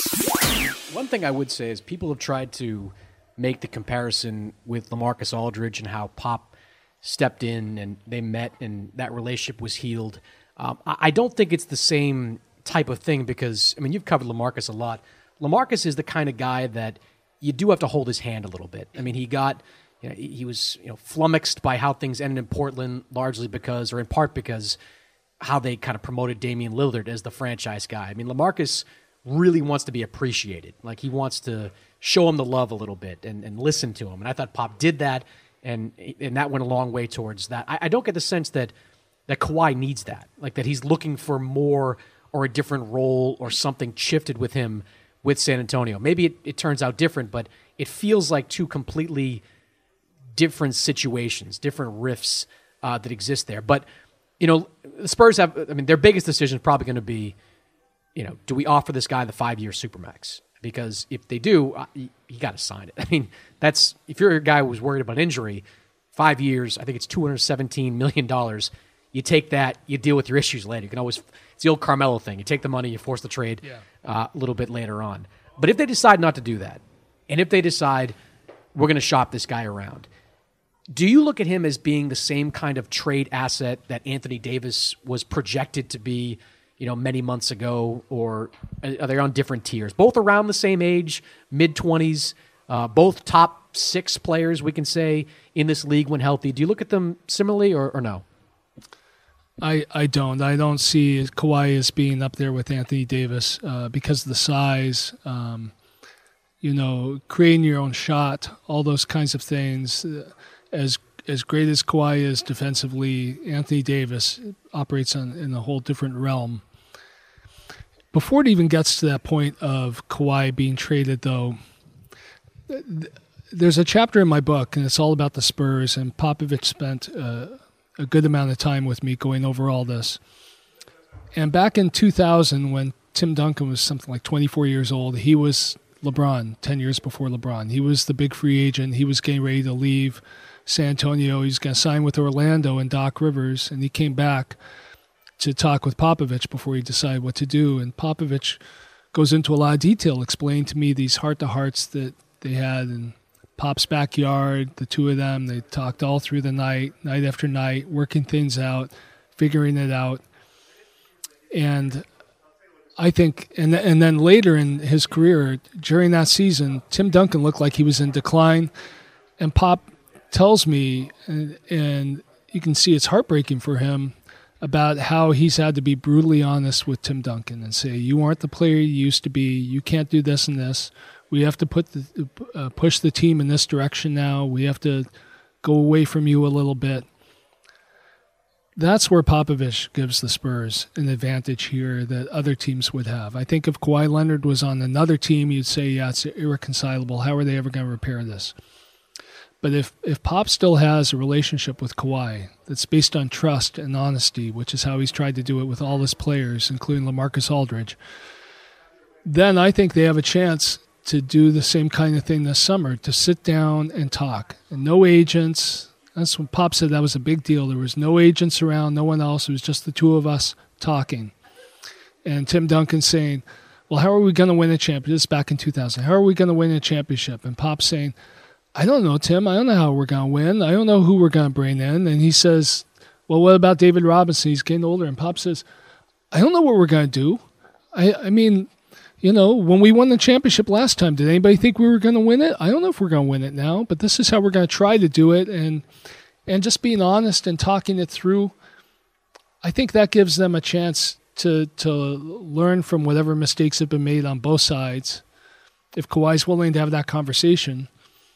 One thing I would say is people have tried to make the comparison with LaMarcus Aldridge and how Pop stepped in and they met and that relationship was healed. Um, I don't think it's the same type of thing because, I mean, you've covered LaMarcus a lot. LaMarcus is the kind of guy that you do have to hold his hand a little bit. I mean, he got, you know, he was you know flummoxed by how things ended in Portland, largely because, or in part because, how they kind of promoted Damian Lillard as the franchise guy. I mean, LaMarcus really wants to be appreciated. Like, he wants to show him the love a little bit and, and listen to him. And I thought Pop did that. And and that went a long way towards that. I, I don't get the sense that that Kawhi needs that, like that he's looking for more or a different role or something shifted with him with San Antonio. Maybe it, it turns out different, but it feels like two completely different situations, different rifts uh, that exist there. But, you know, the Spurs have, I mean, their biggest decision is probably going to be, you know, do we offer this guy the five-year Supermax? because if they do, uh, you, you got to sign it. I mean, that's if you're a guy who was worried about injury, five years, I think it's two hundred seventeen million dollars. You take that, you deal with your issues later. You can always, it's the old Carmelo thing. You take the money, you force the trade yeah. uh, a little bit later on. But if they decide not to do that, and if they decide we're going to shop this guy around, do you look at him as being the same kind of trade asset that Anthony Davis was projected to be, you know, many months ago, or are they on different tiers? Both around the same age, mid-twenties, uh, both top six players, we can say, in this league when healthy. Do you look at them similarly or, or no? I, I don't. I don't see Kawhi as being up there with Anthony Davis uh, because of the size, um, you know, creating your own shot, all those kinds of things. Uh, as as great as Kawhi is defensively, Anthony Davis operates on, in a whole different realm. Before it even gets to that point of Kawhi being traded, though, th- there's a chapter in my book, and it's all about the Spurs, and Popovich spent uh, a good amount of time with me going over all this. And back in two thousand, when Tim Duncan was something like twenty-four years old, he was LeBron, ten years before LeBron. He was the big free agent. He was getting ready to leave San Antonio. He was going to sign with Orlando and Doc Rivers, and he came back to talk with Popovich before he decided what to do. And Popovich goes into a lot of detail, explaining to me these heart-to-hearts that they had in Pop's backyard, the two of them. They talked all through the night, night after night, working things out, figuring it out. And I think, and and then later in his career, during that season, Tim Duncan looked like he was in decline. And Pop tells me, and, and you can see it's heartbreaking for him, about how he's had to be brutally honest with Tim Duncan and say, you aren't the player you used to be. You can't do this and this. We have to put the, uh, push the team in this direction now. We have to go away from you a little bit. That's where Popovich gives the Spurs an advantage here that other teams would have. I think if Kawhi Leonard was on another team, you'd say, yeah, it's irreconcilable. How are they ever going to repair this? But if, if Pop still has a relationship with Kawhi that's based on trust and honesty, which is how he's tried to do it with all his players, including LaMarcus Aldridge, then I think they have a chance to do the same kind of thing this summer, to sit down and talk. And no agents. That's when Pop said that was a big deal. There was no agents around, no one else. It was just the two of us talking. And Tim Duncan saying, well, how are we going to win a championship? This is back in two thousand. How are we going to win a championship? And Pop saying, I don't know, Tim. I don't know how we're going to win. I don't know who we're going to bring in. And he says, well, what about David Robinson? He's getting older. And Pop says, I don't know what we're going to do. I, I mean, you know, when we won the championship last time, did anybody think we were going to win it? I don't know if we're going to win it now, but this is how we're going to try to do it. And and just being honest and talking it through, I think that gives them a chance to to learn from whatever mistakes have been made on both sides. If Kawhi's willing to have that conversation,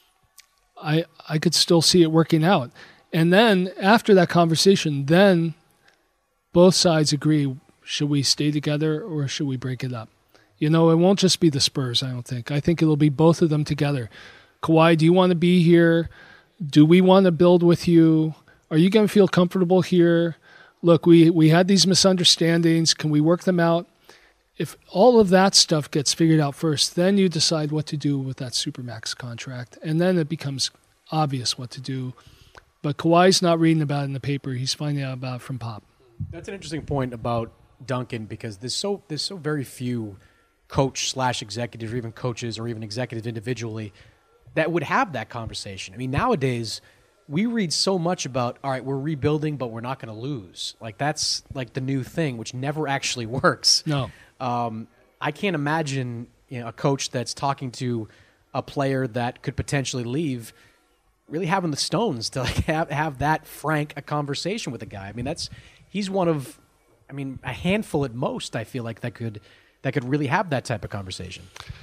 I I could still see it working out. And then after that conversation, then both sides agree, should we stay together or should we break it up? You know, it won't just be the Spurs, I don't think. I think it'll be both of them together. Kawhi, do you want to be here? Do we want to build with you? Are you going to feel comfortable here? Look, we, we had these misunderstandings. Can we work them out? If all of that stuff gets figured out first, then you decide what to do with that Supermax contract. And then it becomes obvious what to do. But Kawhi's not reading about it in the paper. He's finding out about it from Pop. That's an interesting point about Duncan, because there's so there's so very few coach slash executives, or even coaches, or even executives individually, that would have that conversation. I mean, nowadays we read so much about, all right, we're rebuilding, but we're not going to lose. Like, that's like the new thing, which never actually works. No. Um, I can't imagine, you know, a coach that's talking to a player that could potentially leave really having the stones to like have, have that frank a conversation with a guy. I mean, that's he's one of, I mean, a handful at most, I feel like, that could that could really have that type of conversation.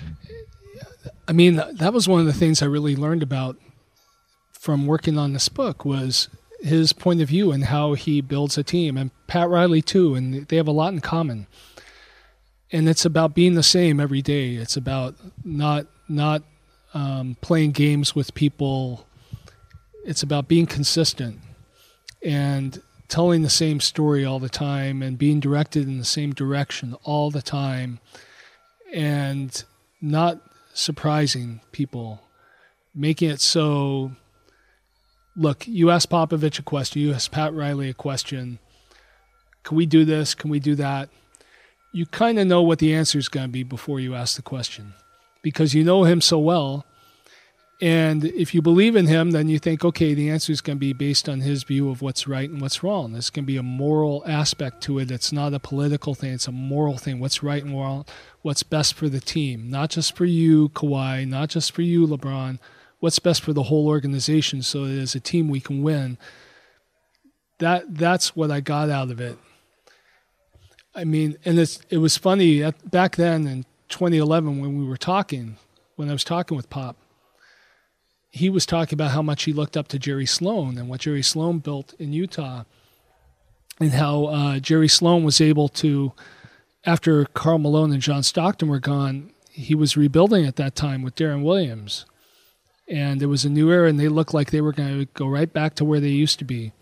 I mean, that was one of the things I really learned about from working on this book, was his point of view and how he builds a team. And Pat Riley, too, and they have a lot in common. And it's about being the same every day. It's about not not um, playing games with people. It's about being consistent and telling the same story all the time and being directed in the same direction all the time, and not surprising people, making it so, look, you ask Popovich a question, you ask Pat Riley a question, can we do this, can we do that? You kind of know what the answer is going to be before you ask the question because you know him so well. And if you believe in him, then you think, okay, the answer is going to be based on his view of what's right and what's wrong. There's going to be a moral aspect to it. It's not a political thing. It's a moral thing. What's right and wrong, what's best for the team, not just for you, Kawhi, not just for you, LeBron, what's best for the whole organization so that as a team we can win. That That's what I got out of it. I mean, and it's, it was funny, at, back then in twenty eleven when we were talking, when I was talking with Pop, he was talking about how much he looked up to Jerry Sloan and what Jerry Sloan built in Utah and how uh, Jerry Sloan was able to, after Karl Malone and John Stockton were gone, he was rebuilding at that time with Darren Williams. And it was a new era, and they looked like they were going to go right back to where they used to be.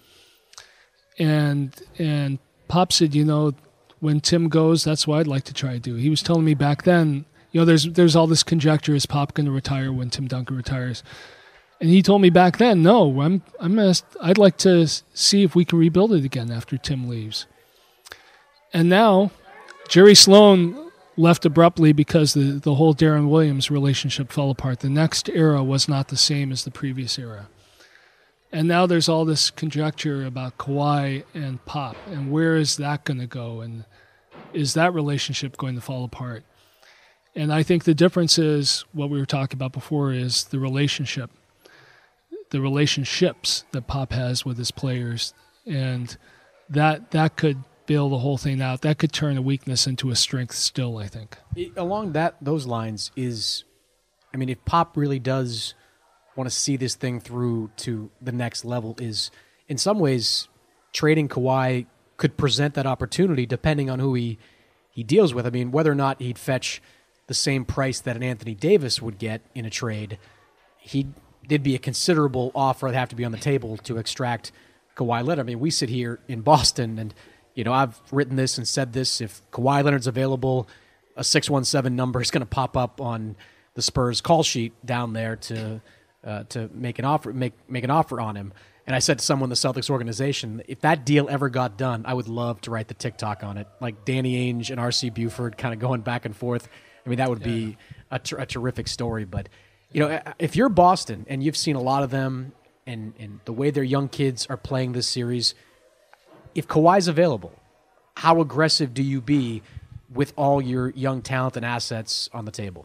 And and Pop said, you know, when Tim goes, that's what I'd like to try to do. He was telling me back then, you know, there's there's all this conjecture, is Pop going to retire when Tim Duncan retires? And he told me back then, no, I'm I'm gonna, I'd like to see if we can rebuild it again after Tim leaves. And now, Jerry Sloan left abruptly because the, the whole Darren Williams relationship fell apart. The next era was not the same as the previous era. And now there's all this conjecture about Kawhi and Pop, and where is that going to go, and is that relationship going to fall apart? And I think the difference is, what we were talking about before, is the relationship. The relationships that Pop has with his players, and that that could bail the whole thing out. That could turn a weakness into a strength still, I think. Along that those lines is, I mean, if Pop really does want to see this thing through to the next level, is in some ways trading Kawhi could present that opportunity depending on who he, he deals with. I mean, whether or not he'd fetch the same price that an Anthony Davis would get in a trade, he'd there'd be a considerable offer that'd have to be on the table to extract Kawhi Leonard. I mean, we sit here in Boston, and, you know, I've written this and said this. If Kawhi Leonard's available, a six one seven number is going to pop up on the Spurs call sheet down there to uh, to make an offer make make an offer on him. And I said to someone in the Celtics organization, if that deal ever got done, I would love to write the TikTok on it, like Danny Ainge and R C Buford kind of going back and forth. I mean, that would yeah. be a, ter- a terrific story, but. You know, if you're Boston and you've seen a lot of them and, and the way their young kids are playing this series, if Kawhi's available, how aggressive do you be with all your young talent and assets on the table?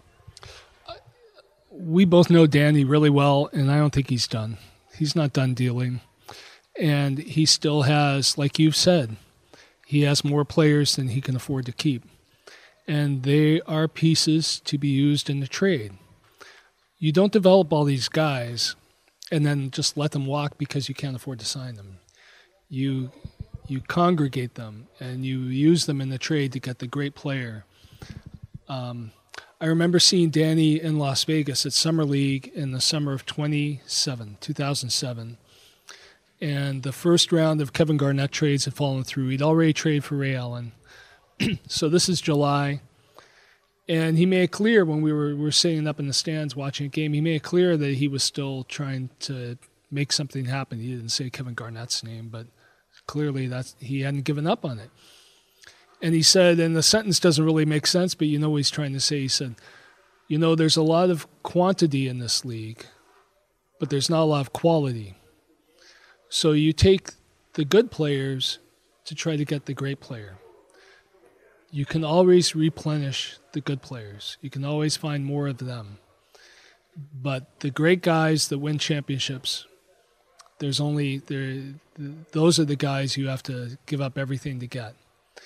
We both know Danny really well, and I don't think he's done. He's not done dealing. And he still has, like you've said, he has more players than he can afford to keep. And they are pieces to be used in the trade. You don't develop all these guys and then just let them walk because you can't afford to sign them. You you congregate them and you use them in the trade to get the great player. Um, I remember seeing Danny in Las Vegas at Summer League in the summer of twenty-seven, two thousand seven. And the first round of Kevin Garnett trades had fallen through. He'd already traded for Ray Allen. So this is July. And he made it clear when we were, we were sitting up in the stands watching a game, he made it clear that he was still trying to make something happen. He didn't say Kevin Garnett's name, but clearly that's, he hadn't given up on it. And he said, and the sentence doesn't really make sense, but you know what he's trying to say. He said, you know, there's a lot of quantity in this league, but there's not a lot of quality. So you take the good players to try to get the great player. You can always replenish the good players. You can always find more of them. But the great guys that win championships, there's only there. Those are the guys you have to give up everything to get.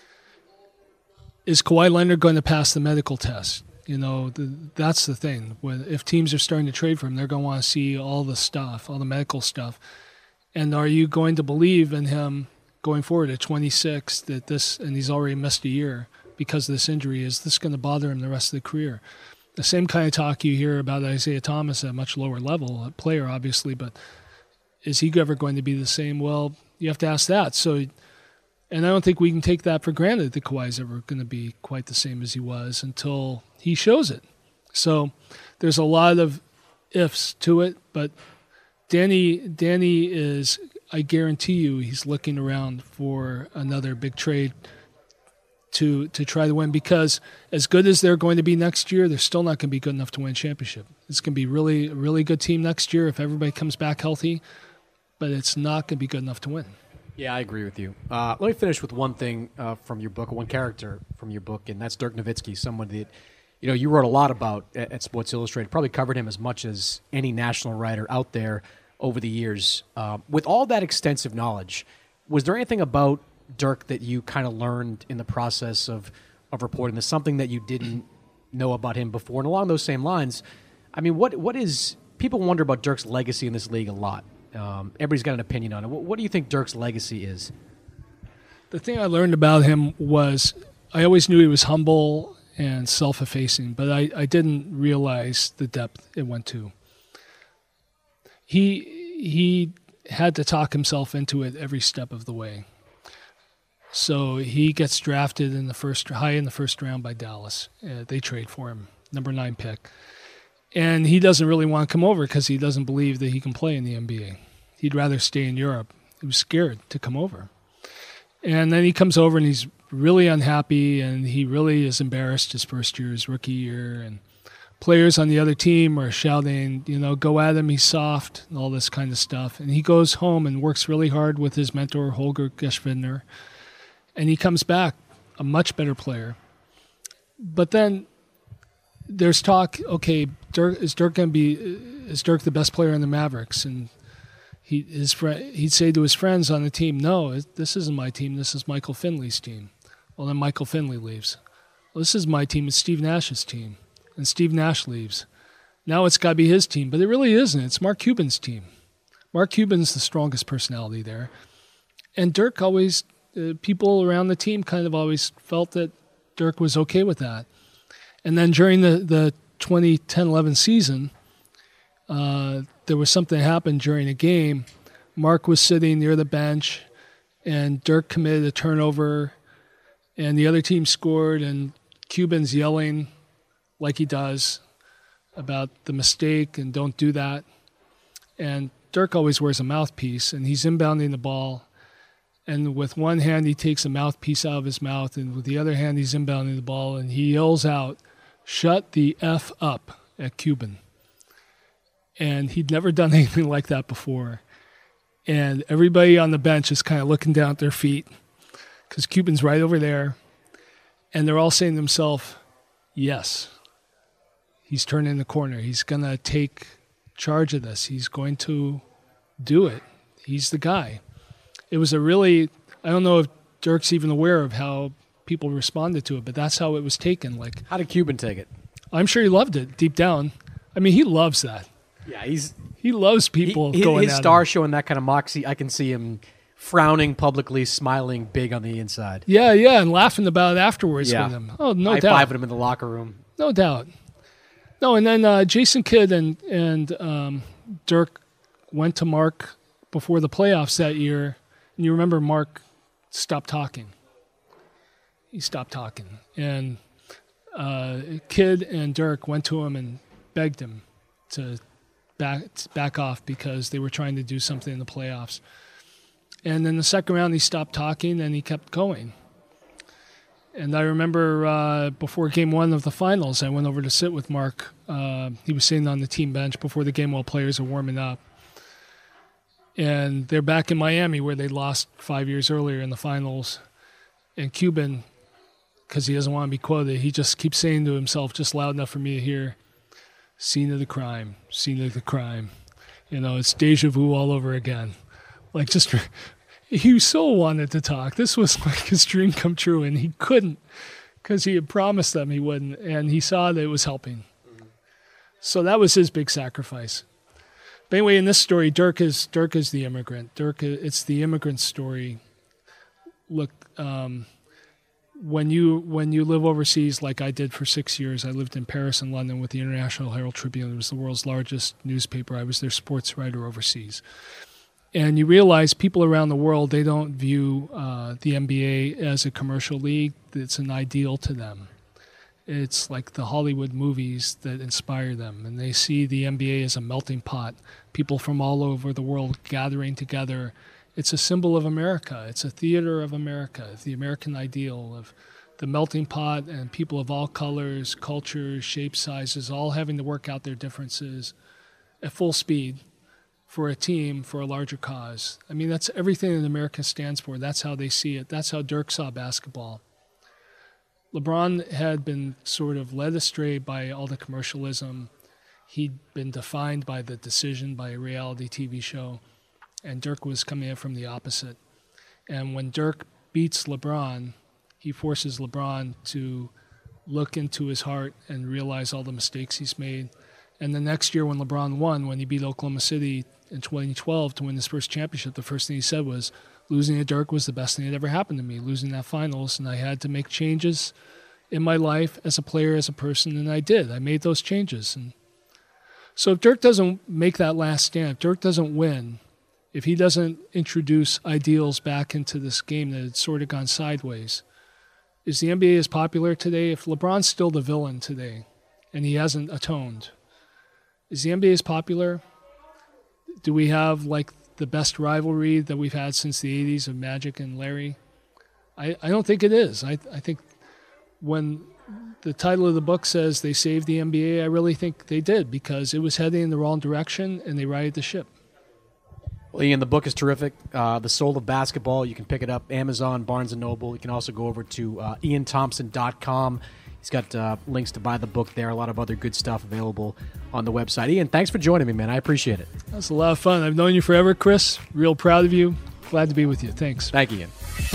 Is Kawhi Leonard going to pass the medical test? You know, the, that's the thing. When, if teams are starting to trade for him, they're going to want to see all the stuff, all the medical stuff. And are you going to believe in him going forward at twenty-six, that this, and he's already missed a year because of this injury, is this going to bother him the rest of the career? The same kind of talk you hear about Isaiah Thomas at a much lower level, a player obviously, but is he ever going to be the same? Well, you have to ask that. So, and I don't think we can take that for granted that Kawhi's ever going to be quite the same as he was until he shows it. So there's a lot of ifs to it, but Danny Danny is, I guarantee you, he's looking around for another big trade to to try to win, because as good as they're going to be next year, they're still not going to be good enough to win a championship. It's going to be really a really good team next year if everybody comes back healthy, but it's not going to be good enough to win. Yeah, I agree with you. Uh, let me finish with one thing uh, from your book, one character from your book, and that's Dirk Nowitzki, someone that you know you wrote a lot about at, at Sports Illustrated. Probably covered him as much as any national writer out there over the years. Uh, with all that extensive knowledge, was there anything about Dirk that you kind of learned in the process of of reporting this, something that you didn't know about him before? And along those same lines, I mean, what what is people wonder about Dirk's legacy in this league a lot. Um, everybody's got an opinion on it. What, what do you think Dirk's legacy is? The thing I learned about him was I always knew he was humble and self-effacing, but I, I didn't realize the depth it went to. He he had to talk himself into it every step of the way. So he gets drafted in the first high in the first round by Dallas. Uh, they trade for him, number nine pick. And he doesn't really want to come over because he doesn't believe that he can play in the N B A. He'd rather stay in Europe. He was scared to come over. And then he comes over and he's really unhappy, and he really is embarrassed his first year, his rookie year. And players on the other team are shouting, you know, go at him, he's soft, and all this kind of stuff. And he goes home and works really hard with his mentor, Holger Geschwindner. And he comes back a much better player. But then there's talk, okay, Dirk, is Dirk going to be, is Dirk the best player in the Mavericks? And he, his friend, he'd say to his friends on the team, no, this isn't my team, this is Michael Finley's team. Well, then Michael Finley leaves. Well, this is my team, it's Steve Nash's team. And Steve Nash leaves. Now it's got to be his team, but it really isn't. It's Mark Cuban's team. Mark Cuban's the strongest personality there. And Dirk always, uh, people around the team kind of always felt that Dirk was okay with that. And then during the, the twenty ten eleven season, uh, there was something that happened during a game. Mark was sitting near the bench, and Dirk committed a turnover, and the other team scored, and Cuban's yelling like he does about the mistake and don't do that. And Dirk always wears a mouthpiece, and he's inbounding the ball. And with one hand, he takes a mouthpiece out of his mouth, and with the other hand, he's inbounding the ball, and he yells out, "Shut the F up," at Cuban. And he'd never done anything like that before. And everybody on the bench is kind of looking down at their feet because Cuban's right over there. And they're all saying to themselves, yes, he's turning the corner. He's going to take charge of this. He's going to do it. He's the guy. It was a really, I don't know if Dirk's even aware of how people responded to it, but that's how it was taken. Like, how did Cuban take it? I'm sure he loved it deep down. I mean, he loves that. Yeah, he's he loves people he, going his at star him. showing that kind of moxie. I can see him frowning publicly, smiling big on the inside. Yeah, yeah, and laughing about it afterwards yeah. with him. Oh, no High doubt. fiving him in the locker room. No doubt. No, and then uh, Jason Kidd and and um, Dirk went to Mark before the playoffs that year, and you remember Mark stopped talking. He stopped talking, and uh, Kidd and Dirk went to him and begged him to back back off because they were trying to do something in the playoffs. And then the second round, he stopped talking and he kept going. And I remember uh, before game one of the finals, I went over to sit with Mark. Uh, he was sitting on the team bench before the game while players are warming up. And they're back in Miami where they lost five years earlier in the finals. And Cuban, because he doesn't want to be quoted, he just keeps saying to himself, just loud enough for me to hear, "Scene of the crime, scene of the crime." You know, it's deja vu all over again. Like, just, he so wanted to talk. This was like his dream come true, and he couldn't because he had promised them he wouldn't, and he saw that it was helping. Mm-hmm. So that was his big sacrifice. But anyway, in this story, Dirk is Dirk is the immigrant. Dirk, it's the immigrant story. Look, um, when you when you live overseas, like I did for six years, I lived in Paris and London with the International Herald Tribune. It was the world's largest newspaper. I was their sports writer overseas. And you realize people around the world, they don't view uh, the N B A as a commercial league. It's an ideal to them. It's like the Hollywood movies that inspire them, and they see the N B A as a melting pot, people from all over the world gathering together. It's a symbol of America. It's a theater of America, the American ideal of the melting pot and people of all colors, cultures, shapes, sizes, all having to work out their differences at full speed for a team, for a larger cause. I mean, that's everything that America stands for. That's how they see it. That's how Dirk saw basketball. LeBron had been sort of led astray by all the commercialism. He'd been defined by the decision, by a reality T V show, and Dirk was coming in from the opposite. And when Dirk beats LeBron, he forces LeBron to look into his heart and realize all the mistakes he's made. And the next year when LeBron won, when he beat Oklahoma City in twenty twelve to win his first championship, the first thing he said was, losing to Dirk was the best thing that ever happened to me, losing that finals, and I had to make changes in my life as a player, as a person, and I did. I made those changes. And so if Dirk doesn't make that last stand, if Dirk doesn't win, if he doesn't introduce ideals back into this game that had sort of gone sideways, is the N B A as popular today? If LeBron's still the villain today and he hasn't atoned, is the N B A as popular? Do we have like the best rivalry that we've had since the eighties of Magic and Larry? I, I don't think it is. I, I think when the title of the book says they saved the N B A, I really think they did, because it was heading in the wrong direction and they righted the ship. Well, Ian, the book is terrific. Uh, The Soul of Basketball. You can pick it up Amazon, Barnes and Noble. You can also go over to uh, ian thompson dot com. He's got uh, links to buy the book there. A lot of other good stuff available on the website. Ian, thanks for joining me, man. I appreciate it. That's a lot of fun. I've known you forever, Chris. Real proud of you. Glad to be with you. Thanks. Thank you, Ian.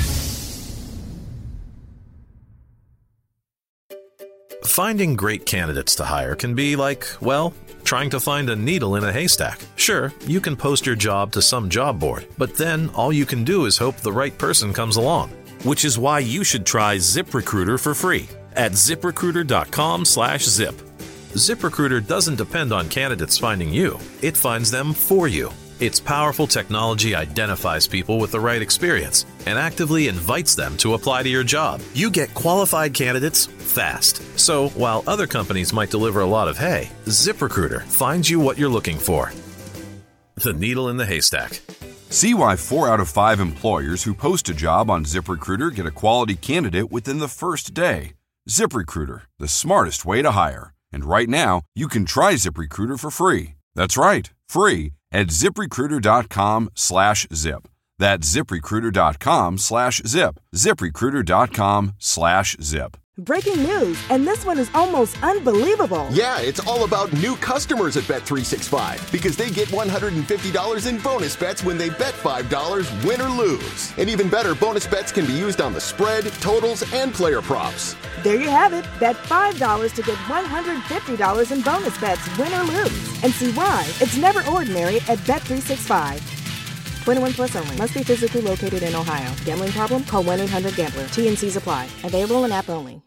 Finding great candidates to hire can be like, well, trying to find a needle in a haystack. Sure, you can post your job to some job board, but then all you can do is hope the right person comes along. Which is why you should try ZipRecruiter for free at ZipRecruiter.com slash zip. ZipRecruiter doesn't depend on candidates finding you. It finds them for you. Its powerful technology identifies people with the right experience and actively invites them to apply to your job. You get qualified candidates fast. So while other companies might deliver a lot of hay, ZipRecruiter finds you what you're looking for. The needle in the haystack. See why four out of five employers who post a job on ZipRecruiter get a quality candidate within the first day. ZipRecruiter, the smartest way to hire. And right now, you can try ZipRecruiter for free. That's right, free at ZipRecruiter.com slash zip. That's ZipRecruiter.com slash zip. ZipRecruiter.com slash zip. Breaking news, and this one is almost unbelievable. Yeah, it's all about new customers at Bet three sixty-five because they get one hundred fifty dollars in bonus bets when they bet five dollars, win or lose. And even better, bonus bets can be used on the spread, totals, and player props. There you have it. Bet five dollars to get one hundred fifty dollars in bonus bets, win or lose. And see why it's never ordinary at Bet three sixty-five. twenty-one plus only. Must be physically located in Ohio. Gambling problem? Call one eight hundred gambler. T N Cs apply. Available in app only.